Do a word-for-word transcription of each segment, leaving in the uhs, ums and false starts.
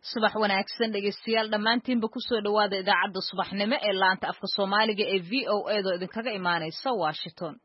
subax wanaagsan dhegeystayaal dhammaantiinba ku soo dhawaada idaacadda subaxnimo ee laanta afka Soomaaliga ee V O A da idinkaga imaanaysa Washington.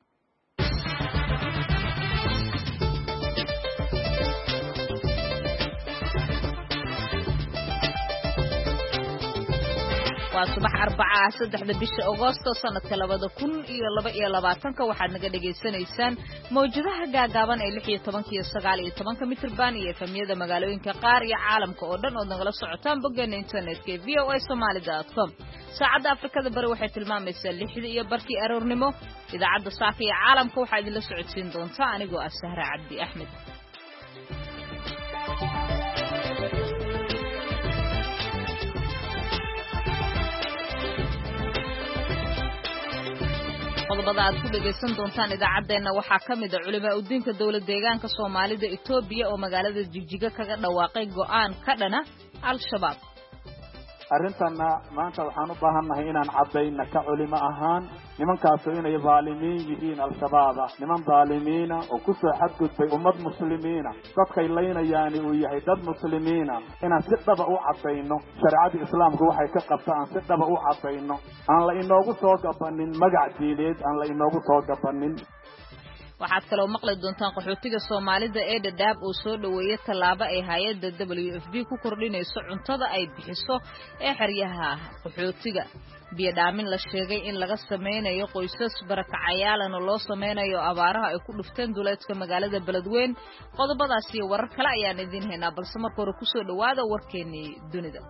waa subax Arbacaa saddexda bisha Agoosto sanadka labada kun iyo laba iyo labaatanka waxaad naga dhageysanaysaan mowjadaha gaagaaban ee lix iyo toban iyo sagaal iyo toban mitirban iyo efemiyada magaalooyinka qaar iyo caalamka oo dhan oo nagala socotaan boggeena internetka v o a somali dot com. saacadda Afrikada bari waxay tilmaamaysaa lixda iyo barkii aroornimo. idaacadda saaka iyo caalamka waxaa idinla socodsiin doontaa anigoo ah Sahra Cabdi Axmed. qodobada aad ku dhageysan doontaan idaacadeena waxaa kamid ah culimada u diinka dawlad deegaanka Soomaalida Itoobiya oo magaalada Jigjiga kaga dhawaaqay go'aan ka dhana al-shabaab. arintana maanta waxaan u baahanahay inaan cadayna ka culimo ahaan nimankaas inay zaalimiin yihiin al-shabaab niman zaalimiina oo ku soo xadgudbay ummad muslimiina dadkay leynayaan uu yahay dad muslimiina inaan si dhaba u cadayno shariicada islaamku waxay ka qabtaan si dhaba u cadayno aan la inoogu soo gabanin magac diineed aan la inoogu soo gabanin. waxaad kaloo maqli doontaan qaxootiga Soomaalida ee Dadaab oo soo dhaweeyay tallaabo ay hay'adda W F P ku kordhinayso cuntada ay bixiso ee xeryaha qaxootiga. biyo dhaamin la sheegay in laga sameynayo qoysas barakacayaalana loo sameynayo abaaraha ay ku dhufteen duleedka magaalada Beledweyne. qodobadaas iyo warar kale ayaan idin haynaa balse marka hore ku soo dhawaada warkeennii dunida.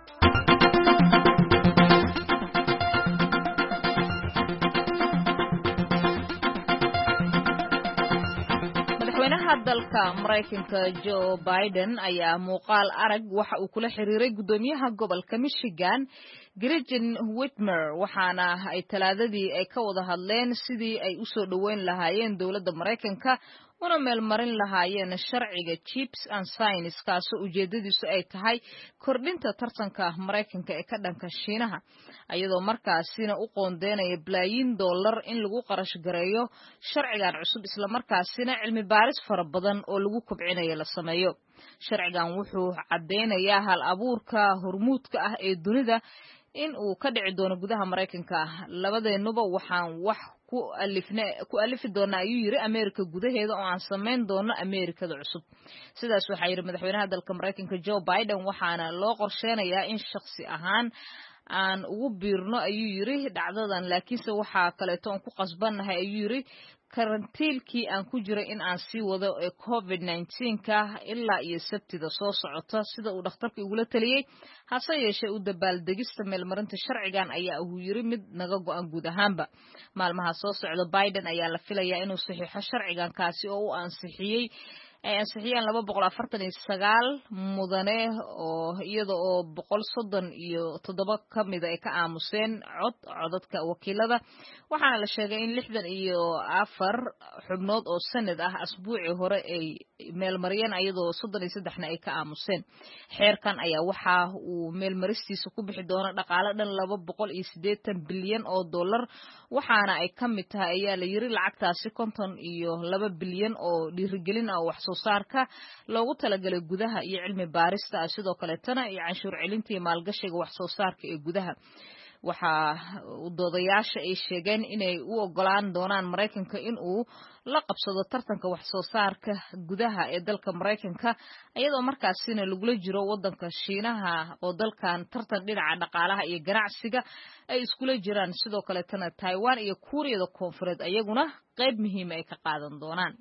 madaxweynaha dalka Mareykanka Joe Biden ayaa muuqaal arag waxa uu kula xiriiray gudoomiyaha gobolka Michigan Gretchen Whitmer waxaana ay talaadadii ay ka wada hadleen sidii ay u soo dhaweyn lahaayeen dawladda Mareykanka una meel marin lahaayeen sharciga Chips and Science kaasoo ujeedadiisu ay tahay kordhinta tartanka Mareykanka ee ka dhanka Shiinaha iyadoo markaasina u qoondeynaya bilaayin dollar in lagu qarash gareeyo sharcigan cusub isla markaasina cilmi baaris fara badan oo lagu kobcinayo la sameeyo. sharcigan wuxuu cadeynayaa hal abuurka hormuudka ah ee dunida in uu ka dhici doono gudaha Mareykanka. labadeenuba waxaan wax ku alifna ku alifi doona ayuu yiri Ameerika gudaheeda oo aan sameyn doono Ameerikada cusub. sidaas waxa yiri madaxweynaha dalka Mareykanka Joe Biden waxaana loo qorsheenayaa in shakhsi ahaan aan ugu biirno ayuu yiri dhacdadan laakiinse waxa kale oo ku qasbanahay ayuu yiri karantiilkii aan ku jiray in aan sii wado ee covid nineteen ka ilaa iyo sabtida soo socota sida uu dhakhtarka igula taliyay. hase yeeshee u dabaaldegista meelmarinta sharcigan ayaa uu yiri mid naga go'an guud ahaanba. maalmaha soo socda Biden ayaa la filayaa inuu saxiixo sharcigan kaasi oo uu ansixiyay ay ansixiyeen laba boqol afartan iyo sagaal mudane oo iyada oo boqol soddon iyo toddoba kamid ay ka aamuseen cod codadka wakiilada waxaana la sheegay in lixdan iyo afar xubnood oo sanad ah asbuuci hore ay meel mariyeen iyadoo soddon iyo saddex na ay ka aamuseen. xeerkan ayaa waxa uu meel maristiisa ku bixi doona dhaqaale dhan laba boqol iyo siddeetan bilyan oo dollar waxaana ay kamid tahay ayaa la yiri lacagtaasi konton iyo laba bilyan oo dhiirigelin ah wax soo saarka loogu talagalay gudaha iyo cilmi baarista sidoo kale tana iyo canshuur celinta iyo maalgashiga wax soo saarka ee gudaha. waxa doodayaasha ay sheegeen inay u ogolaan doonaan Mareykanka in uu la qabsado tartanka wax soo saarka gudaha ee dalka Mareykanka iyadoo markaasina lagula jiro wadanka Shiinaha oo dalkan tartan dhinaca dhaqaalaha iyo ganacsiga ay iskula jiraan sidoo kale tana Taiwan iyo Kuuriyada Koonfureed ayaguna qayb muhiim ah ay ka qaadan doonaan.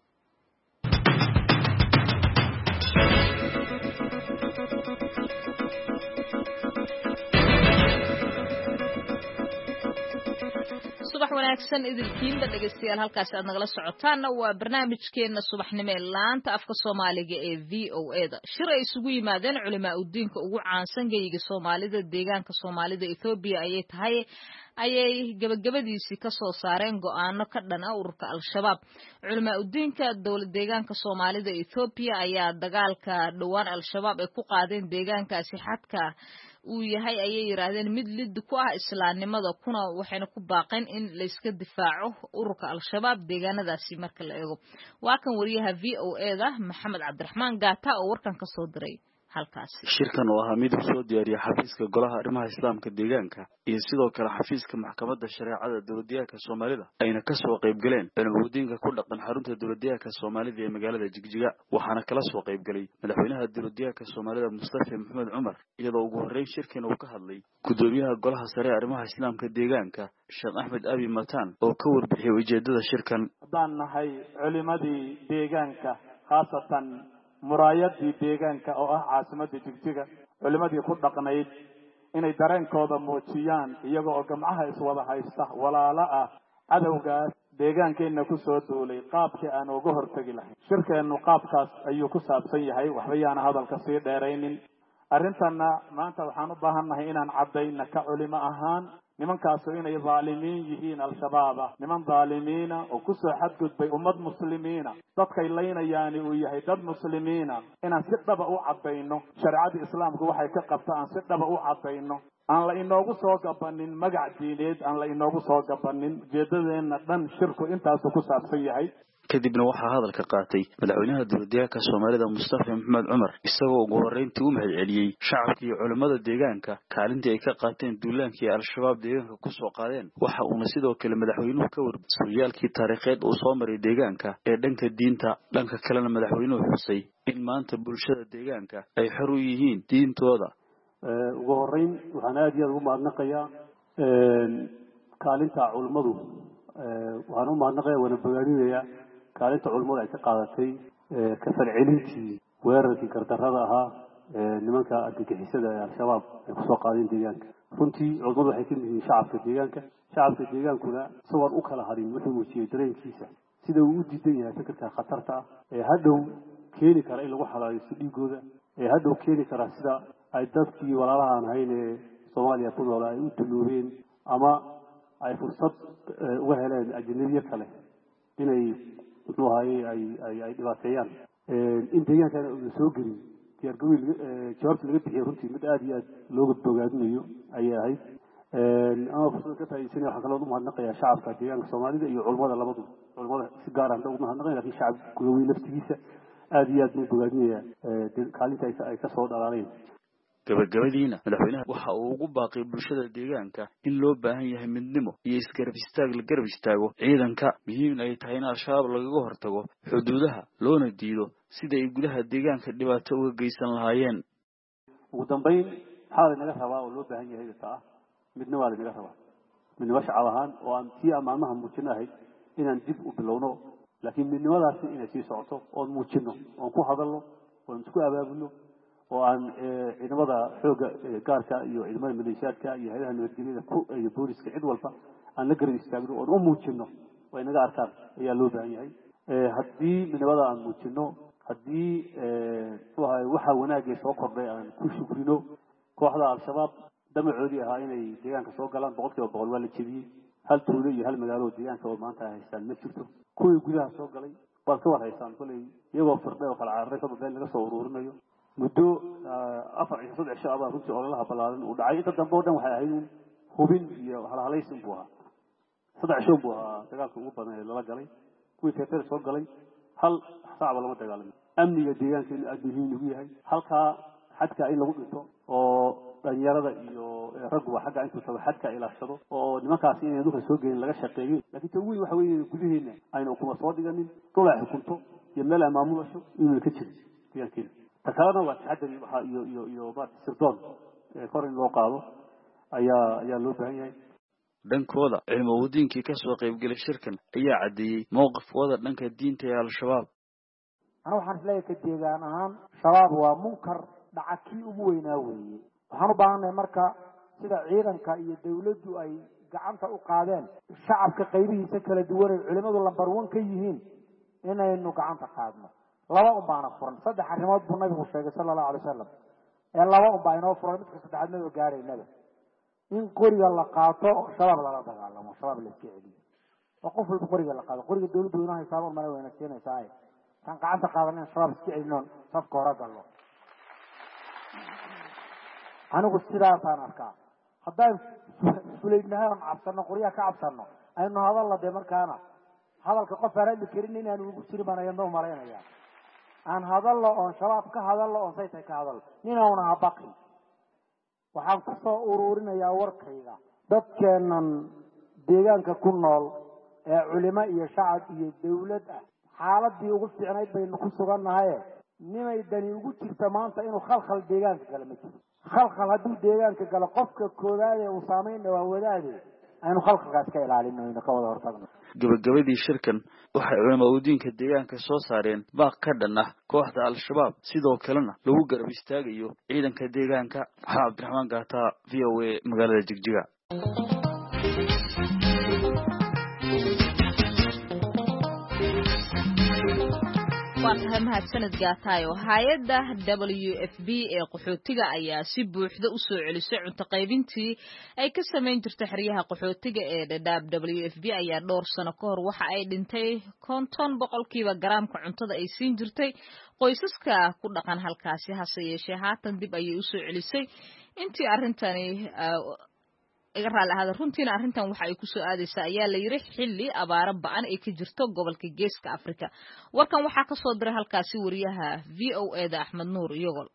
subax wanaagsan idilkiinba dhageystayaal halkaas aad nagala socotaana waa barnaamijkeena subaxnimo ee laanta afka Soomaaliga ee V O A da. shir ay isugu yimaadeen culimada u diinka ugu caansan geeyiga Soomaalida deegaanka Soomaalida Itoobiya ayay tahay ayay gabagabadiisii ka soo saareen go'aano ka dhan ah ururka al-shabaab. culimada u diinka dawlad deegaanka Soomaalida Itoobiya ayaa dagaalka dhawaan al-shabaab ay ku qaadeen deegaankaasi xadka uu yahay ayay yiraahdeen mid lid ku ah islaamnimada kuna waxayna ku baaqeen in la iska difaaco ururka al-shabaab deegaanadaasi marka la eego. waa kan wariyaha V O A da Maxamed Cabdiraxmaan Gaata oo warkan ka soo diray halkaasi. shirkan oo ahaa mid uu soo diyaariyay xafiiska golaha arrimaha islaamka deegaanka iyo sidoo kale xafiiska maxkamadda shareecada dowladdeegaanka Soomaalida ayna ka soo qayb galeen cilmi-wadinka ku dhaqan xarunta dowladdeegaanka Soomaalida ee magaalada Jigjiga waxaana kala soo qayb galay madaxweynaha dowladdeegaanka Soomaalida Mustafa Maxamed Cumar iyadoo ugu horeyn shirkan uu ka hadlay gudoomiyaha golaha sare arrimaha islaamka deegaanka Sheekh Axmed Abi Matan oo ka warbixiyay ujeedada shirkan. haddaan nahay culimadii deegaanka khaasatan muraayadii deegaanka oo ah caasimadda Jigjiga culimadii ku dhaqnayd inay dareenkooda muujiyaan iyaga oo gamcaha iswada haysta walaalo ah cadowgaas deegaankeena ku soo duulay qaabkii aan uga hortagi lahayn. shirkeenu qaabkaas ayuu ku saabsan yahay waxba yaana hadalka sii dheeraynin. arrintanna maanta waxaan u baahannahay inaan caddayna ka culimo ahaan nimankaasu inay dhaalimiin yihiin al-shabaaba niman dhaalimiina oo ku soo xadgudbay ummad muslimiina dadkay laynayaani uu yahay dad muslimiina inaan si dhaba u caddayno shareecada islaamku waxay ka qabta aan si dhaba u caddayno aan la inoogu soo gabanin magac diineed aan la inoogu soo gabanin ujeedadeenna dhan shirku intaasu ku saabsan yahay. kadibna waxaa hadalka qaatay madaxweynaha dowladdeegaanka Soomaalida Mustafa Maxamed Cumar isagoo ugu horeyntii u mahadceliyay shacabka iyo culimada deegaanka kaalintii ay ka qaateen duulaankii al-shabaab deegaanka ku soo qaadeen waxa uuna sidoo kale madaxweynuhu ka warbixiyay sooyaalkii taariikheed uu soo maray deegaanka ee dhanka diinta dhanka kalena madaxweynuhu xusay in maanta bulshada deegaanka ay xor u yihiin diintooda. ugu horeyn waxaan aad iyo aad ugu mahadnaqayaa kaalinta culimadu waxaan u mahadnaqayaa wana bogaadinayaa kaalinta culimadu ay ka qaadatay ka falcelintii weerarkii gardarrada ahaa nimanka argagixisada ee al-shabaab ay kusoo qaadeen deegaanka. runtii culimadu waxay ka mid yihiin shacabka deegaanka shacabka deegaankuna isagoon u kala harin wuxuu muujiyey dareenkiisa sida uu u diidan yahay fikirka khatarta ah ee hadhow keeni kara in lagu xalaalisto dhiigooda ee hadhow keeni kara sida ay dadkii walaalaha aan ahayn ee Soomaaliya ku noolaa ay u duloobeen ama ay fursad uga heleen ajnabiye kale inay muxuu ahaayey ay ay ay dhibaateeyaan in deegaankana uu soo gelin diyaargarow jawaabta laga bixiyay runtii mid aad iyo aad looga bogaadinayo ayay ahayd. ama fursad ka faa'iideysanaya waxaan kaloo u mahadnaqayaa shacabka deegaanka Soomaalida iyo culimada labadu culimada si gaar ah ugu mahadnaqayaa laakiin shacabka gudawiin naftigiisa aad iyo aad buu bogaadinayaa kaalinta ay ka soo dhalaaleen. gabagabadiina madaxweynaha waxa uu ugu baaqay bulshada deegaanka in loo baahan yahay midnimo iyo isgarab istaag la garab istaago ciidanka muhiim ay tahay in al-shabaab lagaga hortago xuduudaha loona diido sida ay gudaha deegaanka dhibaato uga geysan lahaayeen. ugu dambeyn xaalad naga rabaa oo loo baahan yahay taa midnimo waa naga rabaa midnimo shacab ahaan oo aan tii amaamaha muujinahay inaan dib u bilowno laakiin midnimadaasi inay sii socoto oo muujino oo ku hadalno oo isku abaabulno oo aan ciidamada xooga gaarka iyo ciidamada maleeshiyaadka iyo hay'adaha nabadgelyada ku iyo booliska cid walba aan la garab istaagno oo u muujino way naga arkaan ayaa loo baahan yahay. haddii midnimada aan muujino haddii waxa wanaagay soo kordhay aan ku shukrino kooxda al-shabaab damacoodii ahaa inay deegaanka soo galaan boqolkiiba boqol waa la jebiyey hal tuulo iyo hal magaalo deegaanka oo maanta haystaan ma jirto kuwii gudaha soo galay waad ka war haystaan kolay iyagoo firdhay oo kala cararay ka badbeen laga soo ururinayo muddo afar iyo saddex shan abaa runtii ololaha ballaaran uu dhacay inta dambe oo dhan waxay ahayd hubin iyo halhalaysin buu ahaa saddex shan buu ahaa dagaalka ugu badan ee lala galay kuwii teetada soo galay hal saacba lama dagaalamin amniga deegaanka in aad muhiim ugu yahay halkaa xadka in lagu dhinto oo dhalinyarada iyo ragguba xagga intuu tago xadka ilaashado oo nimankaasi inay dhulka soo gelin laga shaqeeyo laakiin tan weyn waxa weeye gudaheena ayna ukuma soo dhiganin dhul ay xukunto iyo meel ay maamulasho inuu ka jiro deegaankeena takalana waa taxadari waxa iyo iyo iyo baad sirdoon kor in loo qaado ayaa ayaa loo baahan yahay. dhankooda cilmi-wadinkii ka soo qayb galay shirkan ayaa cadeeyay mowqifkooda dhanka diinta ee al-shabaab. ana waxaan isleeyahay ka deegaan ahaan shabaab waa munkar dhaca kii ugu weynaa weeye waxaan u baahannahay marka sida ciidanka iyo dawladdu ay gacanta u qaadeen shacabka qaybihiisa kala duwan ee culimadu lambar one ka yihiin inaynu gacanta qaadno laba un baana furan saddex arrimood buu nabigu sheegay sala allahu alay wasalam ee laba un baa inoo furan midka saddexaad nabiga gaaraynaba in qoriga la qaato shabaab lala dagaalamo shabaab la iska celiyo oo qof walba qoriga la qaado qoriga dawladdu inoo haysaabo mana weyna siinaysaa kan gacanta qaadan in shabaab iska celino safka hore gallo anigu sidaasaan arkaa haddaan fulaynahay oon cabsano qoryaha ka cabsano aynu hadalla dee markaana hadalka qof aan hadli karin inaanu ugu jirin baan ayadna u malaynayaa aan hadallo oon shabaab ka hadallo oon saytay ka hadallo ninauna ha baqin waxaan ku soo ururinayaa warkayga dadkeennan deegaanka ku nool ee culimo iyo shacab iyo dawlad ah xaaladii ugu fiicnayd baynu ku sugannahay nimay dani ugu jirta maanta inuu khalkhal deegaanka gala ma jiro khalkhal hadduu deegaanka galo qofka koowaad ee uu saameynna waa wadaade aynu khalkhalkaas ka ilaalino aynu ka wada hortagno gabagabadii shirkan waxay culamaa u diinka deegaanka soo saareen baaq ka dhan ah kooxda al-shabaab sidoo kalena lagu garab istaagayo ciidanka deegaanka waxaa cabdiraxmaan gaata v o a magaalada Jigjiga. waa mahadsanid gaataayo hay'adda W F P ee qaxootiga ayaa si buuxda u soo celisay cunto qaybintii ay ka sameyn jirtay xeryaha qaxootiga ee Dadaab. W F P ayaa dhowr sano ka hor waxa ay dhintay konton boqolkiiba garaamka cuntada ay siin jirtay qoysaska ku dhaqan halkaasi hase yeeshee haatan dib ayay u soo celisay intii arrintani iga raali ahada runtiina arrintan waxa ay ku soo aadaysaa ayaa la yiri xilli abaaro ba'an ay ka jirto gobolka Geeska Afrika. Warkan waxaa ka soo diray halkaasi wariyaha V O A da Axmed Nuur Iyagol.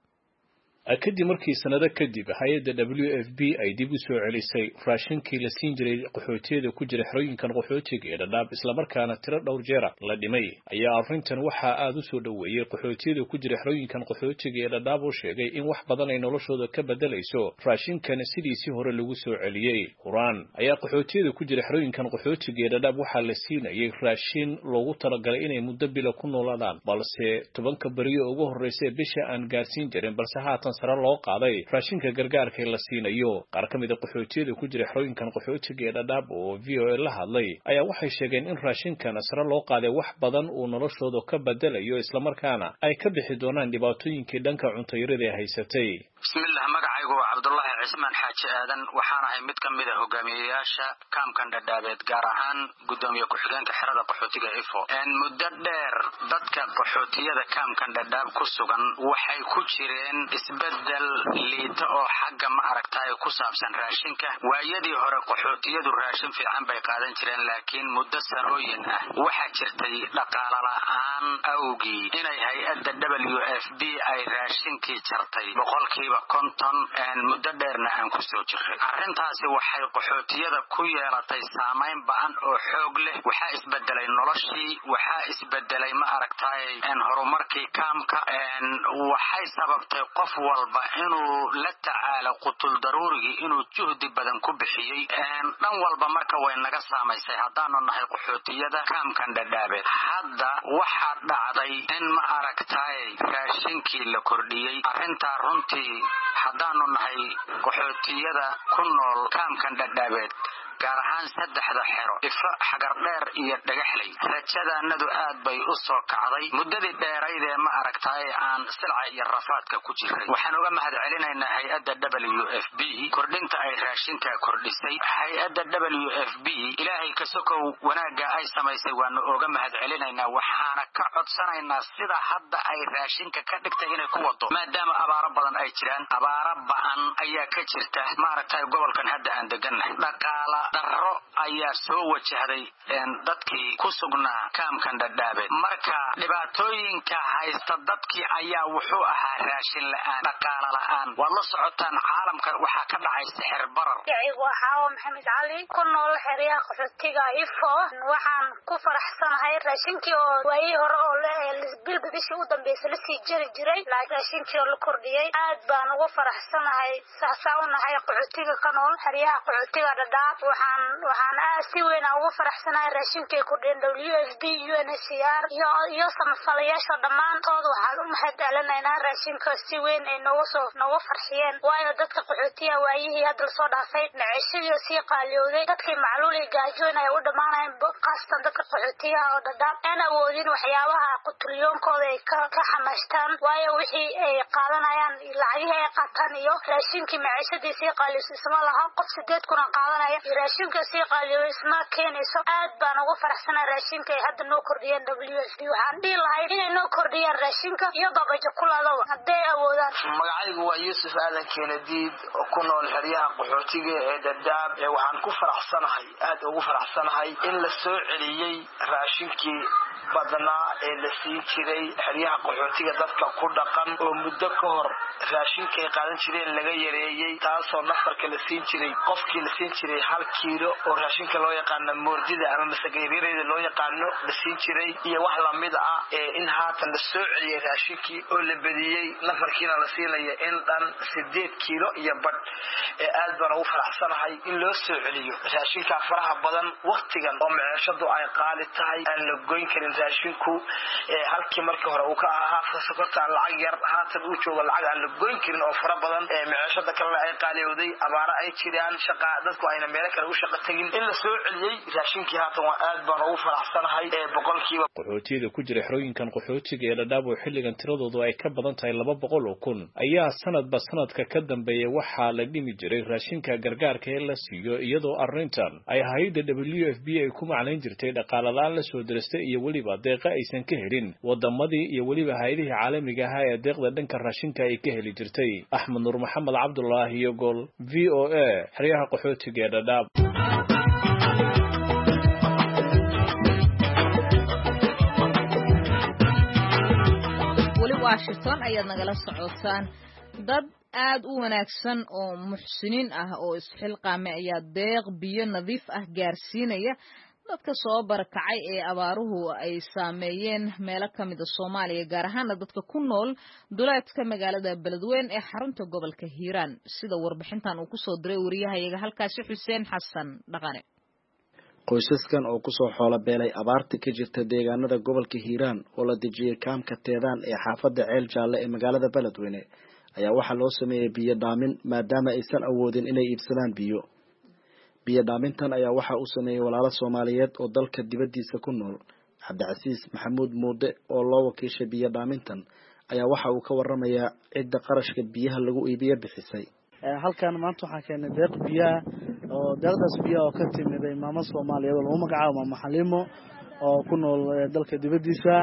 kadib markii sanado kadib hay'adda W F P ay dib u soo celisay raashinkii la siin jiray qaxootiyada ku jira xerooyinkan qaxootiga ee Dadaab isla markaana tiro dhowr jeer la dhimay ayaa arrintan waxa aad u soo dhaweeyay qaxootiyada ku jira xerooyinkan qaxootiga ee Dadaab oo sheegay in wax badan ay noloshooda ka bedelayso raashinkan sidiisii hore lagu soo celiyay. Quraan ayaa qaxootiyada ku jira xerooyinkan qaxootiga ee Dadaab waxa la siinayay raashin loogu talagalay inay muddo bilo ku noolaadaan balse tobanka bariyo ugu horeysay bisha aan gaarsiin jirin balse haatan sare loo qaaday raashinka gargaarka la siinayo. Qaar ka mid ah qaxootiyada ku jira xerooyinkan qaxootiga ee Dadaab oo V O A la hadlay ayaa waxay sheegeen in raashinkan sare loo qaaday wax badan uu noloshooda ka bedelayo isla markaana ay ka bixi doonaan dhibaatooyinkii dhanka cunto yarida ay haysatay. bismillah magacaygu waa Cabdullaahi Cismaan Xaaji Aadan waxaan ahay mid ka mid ah hogaamiyayaasha kaamkan Dadaabeed gaar ahaan gudoomiye ku-xigeenka xerada qaxootiga Ifo. in muddo dheer dadka qaxootiyada kaamkan Dadaab ku sugan waxay ku jireen isbedel liita oo xagga ma aragtay ku saabsan raashinka. waayadii hore qaxootiyadu raashin fiican bay qaadan jireen laakiin muddo sanooyin ah waxa jirtay dhaqaale la'aan awgii inay hay'adda W F P ay raashinkii jartay boqolkiiba konton aan muddo dheerna aan ku soo jiray. arrintaasi waxay qaxootiyada ku yeelatay saameyn ba'an oo xoog leh. waxa isbedelay noloshii waxa isbedelay ma aragtay in horumarkii kaamka aan waxay sababtay qof walba inuu la tacaalo qutul daruurigi inuu juhdi badan ku bixiyay aan dhan walba marka way naga saameysay haddaanu nahay qaxootiyada kaamkan Dadaabeed. hadda waxa dhacday in ma aragtay raashinkii la kordhiyay. arrinta runtii haddaanu nahay qaxootiyada ku nool kaamkan Dadaabeed gaar ahaan saddexda xero Ifo xagar dheer iyo dhagaxley rajadaanadu aad bay u soo kacday muddadii dheerayd ee ma aragtay aan silca iyo rafaadka ku jiray. waxaan uga mahad celinaynaa hay'adda W F P kordhinta ay raashinka kordhisay. hay'adda W F P ilaahay ka sokow wanaaga ay samaysay waanu uga mahad celinaynaa waxaana ka codsanaynaa sida hadda ay raashinka ka dhigtay inay ku wado maadaama abaaro badan ay jiraan. abaaro ba'an ayaa ka jirta ma aragtay gobolkan hadda aan degannahay. dhaqaala darro ayaa soo wajahday dadkii ku sugnaa kaamkan Dadaabeed. marka dhibaatooyinka haysta dadkii ayaa wuxuu ahaa raashin la'aan dhaqaale la'aan. waad la socotaan caalamka waxaa ka dhacay sixir barar. waxaa Maxamed Cali ku nool xeryaha qaxootiga Ifo waxaan ku faraxsanahay raashinkii oo waayii hore oo la bilba bishii u dambeysay la sii jiri jiray laakiin raashinkii oo la kordhiyay aad baan ugu faraxsanahay. saasaa u nahay qaxootiga ka nool xeryaha qaxootiga Dadaab waxaan waxaan si weyn ugu faraxsanahay raashinkii ku dhin W F P U N H C R iyo iyo samafalayaasha dhamaantood waxaan u mahad celinaynaa raashinka si weyn ay noogu soo noogu farxiyeen. waayo dadka qaxootiga waayihii hadda soo dhaafay nacayshadii si qaaliyooday dadkii macluul iyo gaajoon ay u dhamaanayeen qaastan dadka qaxootiga oo Dadaab aan awoodin waxyaabaha qutulyoonkooda ay ka ka xamaashtaan waayo wixii ay qaadanayaan lacagihii ay qaataan iyo raashinkii nacayshadii si qaaliyooday isma laha qof sideed kun qaadanaya raashinka si qaaliyooday isma keenayso. aad baan ugu faraxsanahay raashinka ay hadda noo kordhiyeen W F P waxaan dhihi lahay inay noo kordhiyaan raashinka iyo babaja kulaadaba hadday awoodaan. magacaygu waa Yuusuf Aadan Keenadiid oo ku nool xeryaha qaxootiga ee Dadaab. waxaan ku faraxsanahay aad ugu faraxsanahay in la soo celiyay raashinkii badnaa ee la siin jiray xeryaha qaxootiga dadka ku dhaqan oo muddo ka hor raashinkay qaadan jireen laga yareeyey taasoo nafarka la siin jiray qofkii la siin jiray hal kiilo oo raashinka loo yaqaano moordida ama masagayreereda loo yaqaano la siin jiray iyo wax lamid ah ee in haatan la soo celiyey raashinkii oo la badiyey nafarkiina la siinaya in dhan sideed kiilo iyo badh ee aad baan ugu faraxsanahay in loo soo celiyo raashinka faraha badan waqtigan oo maciishadu ay qaali tahay aan la goyn karin raashinku ee halkii markii hore uu ka ahaa sokorta lacag yar haatan uu joogo lacag aan la goyn karin oo fara badan ee maciishada kale ay qaaliyowday abaara ay jiraan shaqa dadku ayna meel kale u shaqo tagin in la soo celiyey raashinkii haatan waa aad baan ugu faraxsanahay ee boqolkiiba qaxootiga ku jira xerooyinkan qaxootiga ee Dadaab oo xilligan tiradoodu ay ka badan tahay laba boqol oo kun ayaa sanadba sanadka ka dambeeya waxaa la dhimi jiray raashinka gargaarka ee la siiyo iyadoo arrintan ay hay'adda W F P ay ku macnayn jirtay dhaqaale la'aan la soo diristay iyo waliba deeqa aysan ka helin wadamadii iyo waliba hay'adaha caalamiga ah ee deeqda dhanka raashinka ay ka heli jirtay Axmed Nuur Maxamed Cabdullaahi iyo Gol V O A xeryaha qaxootiga ee Dadaab Washington ayaad nagala socotaan dad aad u wanaagsan oo muxsiniin ah oo isxilqaame ayaa deeq biyo nadiif ah gaarsiinaya dadka soo barakacay ee abaaruhu ay saameeyeen meelo ka mid ah Soomaaliya gaar ahaan dadka ku nool duleedka magaalada Beledweyne ee xarunta gobolka Hiiraan sida warbixintan uu ku soo diray wariyahayaga halkaasi Xuseen Xasan Dhaqane qoysaskan oo ku soo xoolo beelay abaarta ka jirta deegaanada gobolka Hiiraan oo la dejiyay kaamka teedaan ee xaafadda Ceel Jaalle ee magaalada Beledweyne ayaa waxa loo sameeyay biyo dhaamin maadaama aysan awoodin inay iibsadaan biyo biyo dhaamintan ayaa waxa uu sameeyay walaalo Soomaaliyeed oo dalka dibadiisa ku nool Cabdicasiis Maxamuud Muude oo loo wakiishay biyo dhaamintan ayaa waxa uu ka warramayaa cidda qarashka biyaha lagu iibiyo bixisay halkan maanta waxaan keenay deeq biyaha oo deeqdaas biyaha oo ka timid maamo Soomaaliyeed oo lagu magacaabo Maama Xaliimo oo ku nool dalka dibadiisa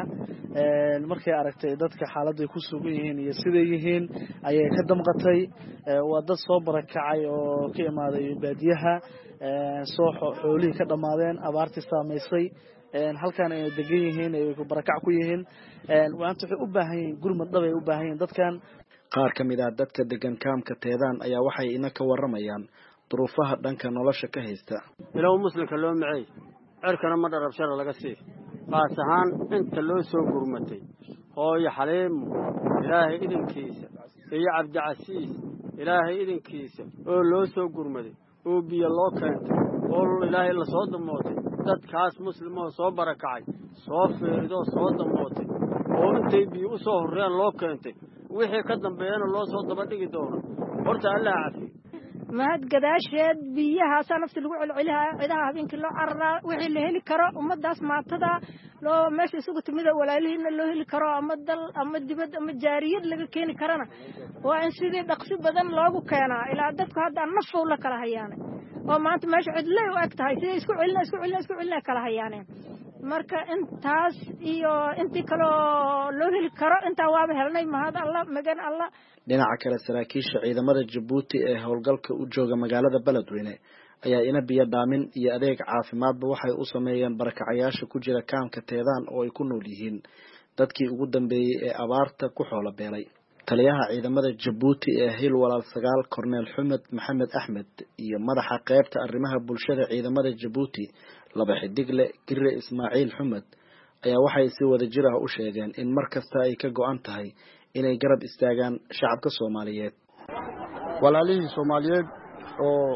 ee markay aragtay dadka xaaladda ay ku sugan yihiin iyo sida yihiin ayay ka damqatay waa dad soo barakacay oo ka imaaday baadiyaha ee soo xoolihii ka dhamaadeen abaartii saameysay ee halkan ay degan yihiin ay ku barakac ku yihiin ee waanta waxay u baahan yihiin gurmad dhab ay u baahan yihiin dadkan qaar ka mid ah dadka degan kaamka teedaan ayaa waxay ina ka waramayaan duruufaha dhanka nolosha ka haysta ilaw muslimka loo macay cirkana ma dharab shar laga sii qaas ahaan inta loo soo gurmatay hooyo Xaliimo ilaahay idinkiisa iyo Cabdicasiis ilaahay idinkiisa oo loo soo gurmaday oo biyo loo keentay oo ilaahay la soo damootay dadkaas muslimo soo barakacay soo feerido soo damootay oo intay biyo u soo horreen loo keentay wixii ka dambeeyana loo soo daba dhigi doono horta Allah caafi mahad gadaasheed biyaha sanafti lagu celcelihaa ciidaha habeenkii loo cararaa wixii la heli karo ummadaas maatada loo meesha isugu timida walaalihiina loo heli karo ama dal ama dibad ama jaariyad laga keeni karana waa in sidii dhaqsi badan loogu keenaa ilaa dadku hadda nafow la kala hayaanay oo maanta meesha cidlay u eg tahay sidii isku celina isku celina isku celina kala hayaaneen marka intaas iyo intii kale loo heli karo intaa waaba helnay mahad Allah magan Allah dhinaca kale saraakiisha ciidamada Djibouti ee howlgalka u jooga magaalada Beledweyne ayaa ina biyo dhaamin iyo adeeg caafimaadba waxay u sameeyeen barakacayaasha ku jira kaamka teedaan oo ay ku nool yihiin dadkii ugu dambeeyay ee abaarta ku xoolo beelay taliyaha ciidamada Djibouti ee Hiil Walaal Sagaal Cornel Xumed Maxamed Axmed iyo madaxa qaybta arrimaha bulshada ciidamada Djibouti laba xidigle Gire Ismaaciil Xumed ayaa waxay si wada jir ah u sheegeen in markasta ay ka go'an tahay inay garab istaagaan shacabka Soomaaliyeed walaalihii Soomaaliyeed oo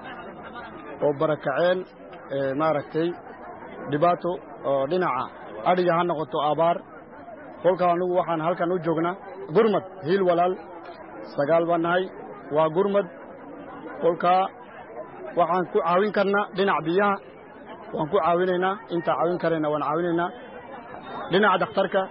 oo barakaceen ee maaragtay dhibaato oo dhinaca adiga ha noqoto abaar kolka anigu waxaan halkan u joognaa gurmad Hiil Walaal Sagaal baan nahay waa gurmad kolka waxaan ku caawin karnaa dhinac biyaha waan ku caawinaynaa inta caawin karayna waan caawinaynaa dhinaca dhakhtarka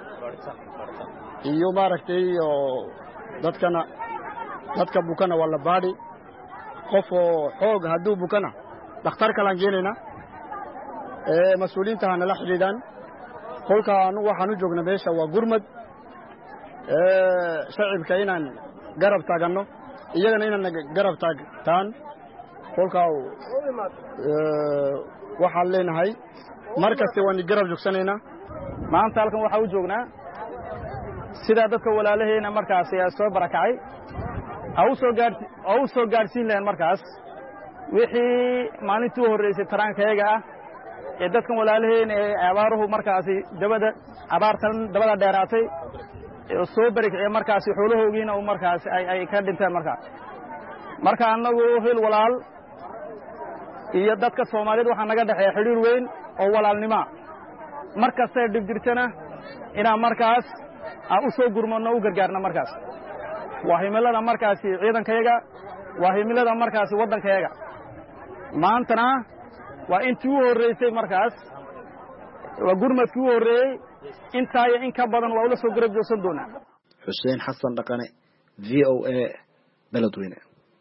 iyo maaragtay oo dadkana dadka bukana waa la baadhi qof oo xoog hadduu bukana dhakhtarka laan geenaynaa ee mas-uuliyiinta hana la xidhiidhaan kolka anigu waxaan u joognaa meesha waa gurmad ee shacibka inaan garab taaganno iyagana inaan garab taagtaan kolka waxaan leenahay markasta waan garab joogsanaynaa maanta halkan waxa u joognaa sida dadka walaalaheena markaas ay soo barakacay oo soo gaar oo soo gaarsiin leen markaas wixii maalintii u horeysay tarankayaga ah ee dadkan walaalaheena ee abaaruhu markaas dabada abaartan dabada dheeraatay ee soo barikay markaas xoolahoogiina oo markaas ay ay ka dhinteen markaas marka anagu hil walaal iyo dadka Soomaaliyeed waxa naga dhaxay xiriir weyn oo walaalnimo markasta ay dhibdirtana ina markaas aan u soo gurmano u gargaarna markaas waa himilada markaas ciidankayaga waa himilada markaas wadankayaga maantana waa intii u horeysay markaas waa gurmadkii u horeeyay inta ay in ka badan waa ula soo garab joogsan doonaa Xuseen Xasan Dhaqane V O A Beledweyne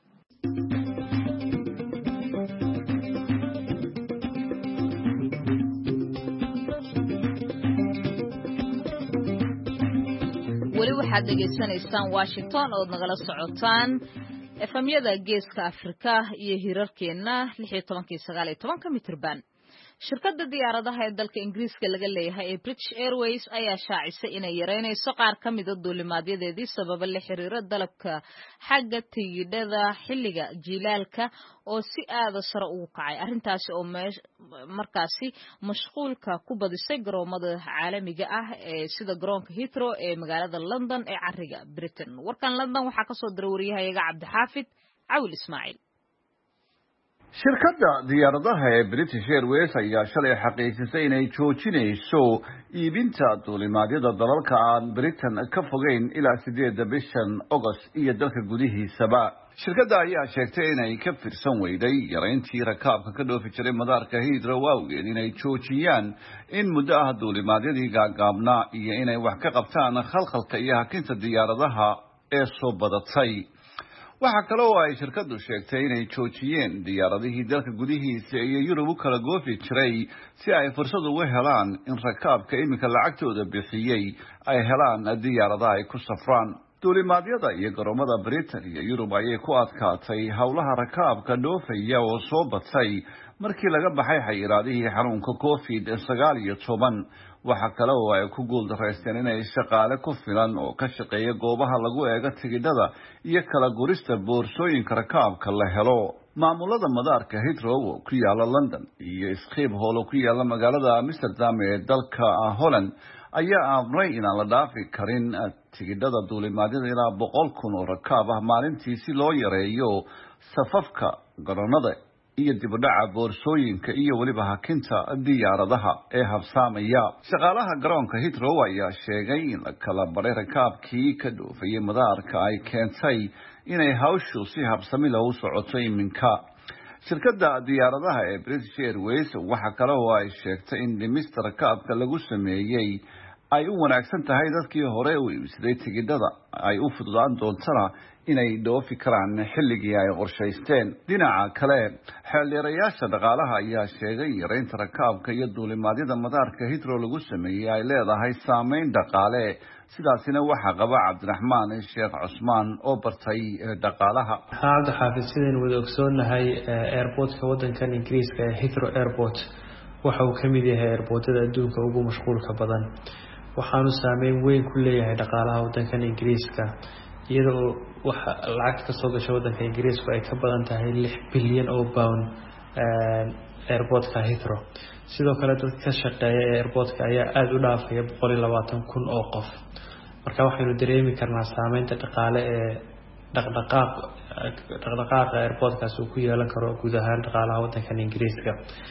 weli waxaad dhegaysanaysaan Washington oo nagala socotaan F M-yada Geeska Afrika iyo hirarkeena lix iyo toban sagaal iyo toban mitirban. Shirkadda diyaaradaha ee dalka Ingiriiska laga leeyahay ee British Airways ayaa shaacisay inay yareynayso qaar ka mid ah duulimaadyadii sababa la xiriira dalabka xagga tigidhada xilliga jilaalka oo si aad sare ugu kacay arrintaasi oo markaasi mashquulka ku badisay garoomada caalamiga ah ee sida garoonka Heathrow ee magaalada London ee cariga Britain. Warkan London waxa ka soo diray wariyahayaga Cabdixaafid Cawil Ismaaciil. shirkadda diyaaradaha ee British Airways ayaa shalay xaqiijisay inay joojinayso iibinta duulimaadyada dalalka aan Britain ka fogeyn ilaa sideedda bishan August iyo dalka gudihiisaba. shirkadda ayaa sheegtay inay ka firsan weyday yareyntii rakaabka ka dhoofi jiray madaarka Heathrow awgeed inay joojiyaan in muddo ah duulimaadyadii gaagaabnaa iyo inay wax ka qabtaan khalkhalka iyo hakinta diyaaradaha ee soo badatay. waxa kale oo ay shirkaddu sheegtay inay joojiyeen diyaaradihii dalka gudihiisa iyo Yurub u kala goofi jiray si ay fursad ugu helaan in rakaabka iminka lacagtooda bixiyay ay helaan diyaaradaha ay ku safraan. duulimaadyada iyo garoomada Britain iyo Yurub ayay ku adkaatay howlaha rakaabka dhoofaya oo soo batay markii laga baxay xayiraadihii xanuunka covid sagaal iyo toban. waxa kale oo ay ku guuldareysteen inay shaqaale ku filan oo ka shaqeeya goobaha lagu eego tigidhada iyo kala gurista boorsooyinka rakaabka la helo. maamulada madaarka Heathrow oo ku yaala London iyo Schiphol oo ku yaala magaalada Amsterdam ee dalka Holland ayaa amray inaan la dhaafi karin tigidhada duulimaadyada ilaa boqol kun oo rakaab ah maalintii si loo yareeyo safafka garoonada iyo dib u dhaca boorsooyinka iyo waliba hakinta diyaaradaha ee habsaamaya. shaqaalaha garoonka Heathrow ayaa sheegay in la kala baray rakaabkii ka dhoofayay madaarka ay keentay inay hawshu si habsami leh u socoto iminka. shirkadda diyaaradaha ee British Airways waxa kale oo ay sheegtay in dhimista rakaabka lagu sameeyay ay u wanaagsan tahay dadkii hore u iibsaday tigidhada ay u fududaan doontana inay dhoofi karaan xilligii ay qorshaysteen. dhinaca kale xeeldeerayaasha dhaqaalaha ayaa sheegay yareynta rakaabka iyo duulimaadyada madaarka Heathrow lagu sameeyay ay leedahay saameyn dhaqaale. sidaasina waxa qaba Cabdiraxmaan Sheekh Cusmaan oo bartay dhaqaalaha. hadda xaafid sideen wada ogsoonahay airportka wadankan Ingiriiska ee Heathrow Airport waxa uu ka mid yahay airportada adduunka ugu mashquulka badan waxaanu saameyn weyn ku leeyahay dhaqaalaha wadankan Ingiriiska iyadoo waxa lacag ka soo gashay wadanka Ingiriiska ay ka badan tahay lix bilyan oo pound airportka Heathrow. sidoo kale dadka ka shaqeeya airportka ayaa aad u dhaafaya boqol iyo labaatan kun oo qof. marka waxaynu dareemi karnaa saameynta dhaqaale ee dhaqdhaqaaq dhaqdhaqaaqa airportkaas uu ku yeelan karo guud ahaan dhaqaalaha wadankan Ingiriiska.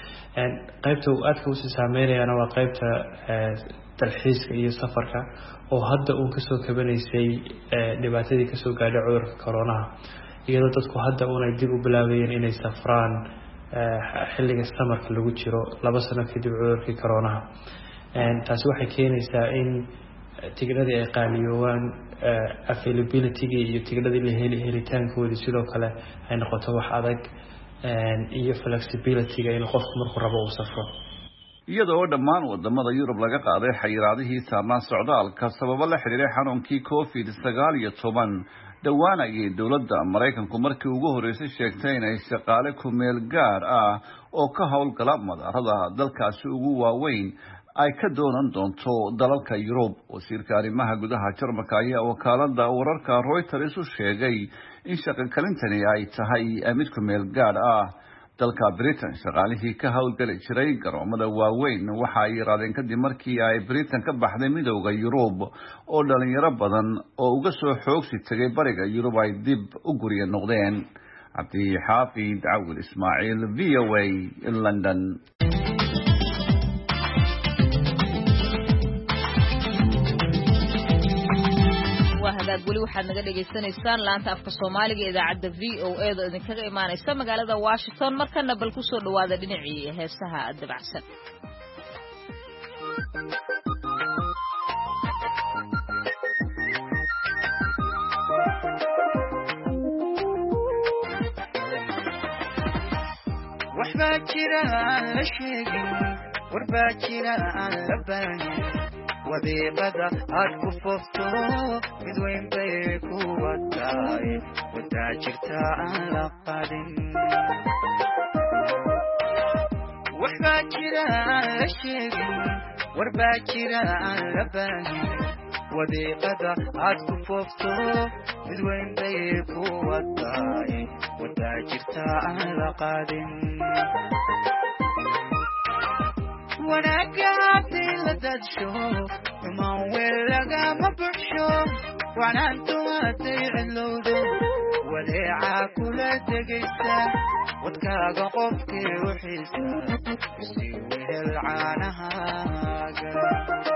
qaybta uu aadka u saameynayana waa qaybta dalxiiska iyo safarka oo hadda uu kasoo kabanaysay dhibaatadii kasoo gaadhay cudurka corona iyadoo dadku hadda uunay dib u bilaabayeen inay safraan xilliga samarka lagu jiro laba sano kadib cudurkii corona. taasi waxay keenaysaa in tigidhadii ay qaaliyoowaan availability-ga iyo tigidhadii la heli helitaankoodii sidoo kale ay noqoto wax adag iyo flexibility-ga in qofku markuu rabo uu safro. iyadoo dhammaan wadamada Yurub laga qaaday xayiraadihii saarnaa socdaalka sababo la xiriiray xanuunkii covid sagaal iyo toban. dhowaan ayay dowladda Mareykanku markii ugu horeysay sheegtay inay shaqaale ku meel gaar ah oo ka howlgala madaarada dalkaasi ugu waaweyn ay ka doonan doonto dalalka Yurub. Wasiirka arrimaha gudaha Jarmalka ayaa wakaalada wararka Reuters u sheegay in shaqo kalintani ay tahay mid ku meel gaar ah. dalka Britain shaqaalihii ka hawlgali jiray garoomada waaweyn waxa ay yiraadeen kadib markii ay Britain ka baxday midowga Yurub oo dhalinyaro badan oo uga soo xoogsi tagay bariga Yurub ay dib u guriya noqdeen. Cabdi Xaafid Awil Ismaaciil, V O A, London. hagaag weli waxaad naga dhageysanaysaan laanta afka Soomaaliga idaacadda V O A da idinkaga imaanaysa magaalada Washington. markana bal ku soo dhawaada dhinacii heesaha dabacsan. waxba jira la sheegin warba jira la baahin wadiiqada aad ku foofto mid weyn bay ku wadaay wadaa jirta aan la qadin waxbaa jira aan la sheegin warbaa jira aan la baahin wadiiqada aad ku foofto mid weyn bay ku wadaay wadaa jirta aan la qadin ونقعدي لدادشو ما ولقى ما برشو وعنانتو هتيعلودو وليعا كل دقيسة وتكاقا قفكي وحيسة يسيوه العانهاقا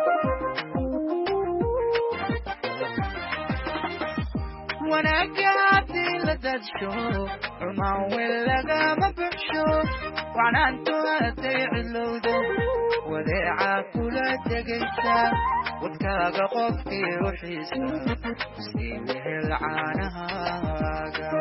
ونقعدي لدادشو ما ولقى ما برشو وعنانتو هتيعلودو وديعا كل دقيسة وتكاقا قفكي وحيسة يسيوه العانهاقا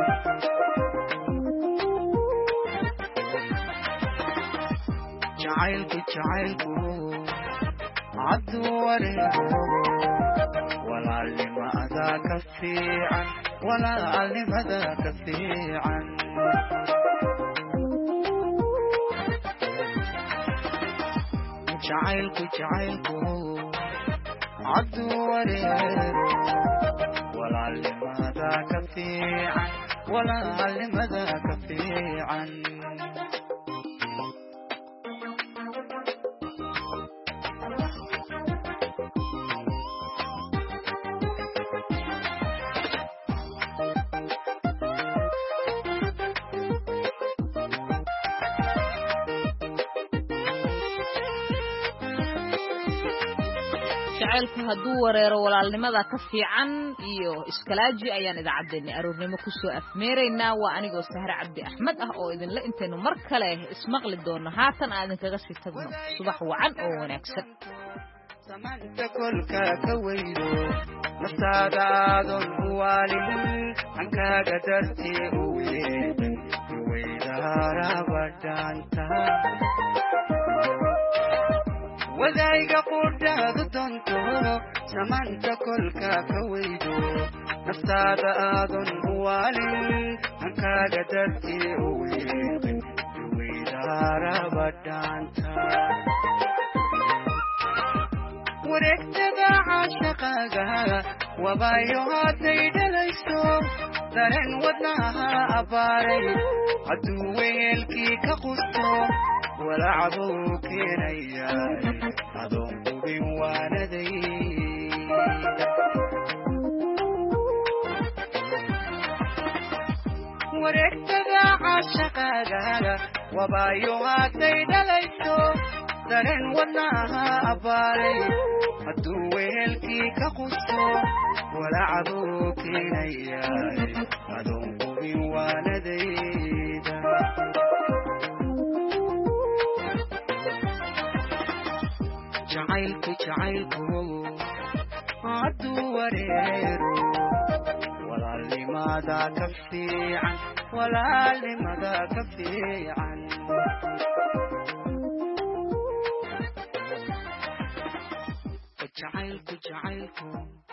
جعيلكو جعيلكو عدو وريقو ولا لما ذاك فيعا ولا لما ذاك فيعا جعيلكو جعيلكو عدو ورير ولا لما ذاك فيعا ولا لما ذاك فيعا jacaylku hadduu wareero walaalnimada ka fiican iyo iskalaaji ayaan idaacaddeenni aroornimo ku soo afmeeraynaa. waa anigoo Sahre Cabdi Axmed ah oo idinla intaynu mar kale ismaqli doono haatan aan idinkaga sii tagno subax wacan oo wanaagsan. samanta kolka ka weydo naftaadaadoon uwaalin hankaaga dartii u yeedhan weydaarabadhaanta wadayga qudhaadu doonto samanta kolka ka weydo naftaada aadan uwaalin hankaaga dartii u yeedhan weydaarabadhaanta wareegtada caashaqaaga wabayo hadday dhalayso dareen wadnaha abbaaray hadduu weelkii ka qusto walacbuu keenayaay adoon qubin waanadayda wareegtada caashaqaaga wabayo hadday dhalayso dareen wadnaha abbaaray hadduu weelkii ka qusto walacbuu keenayaay adoon qubin waanadayda jacaylku jacaylku hadduu wareero walaalnimada ka fiican walaalnimada ka fiican jacaylku jacaylku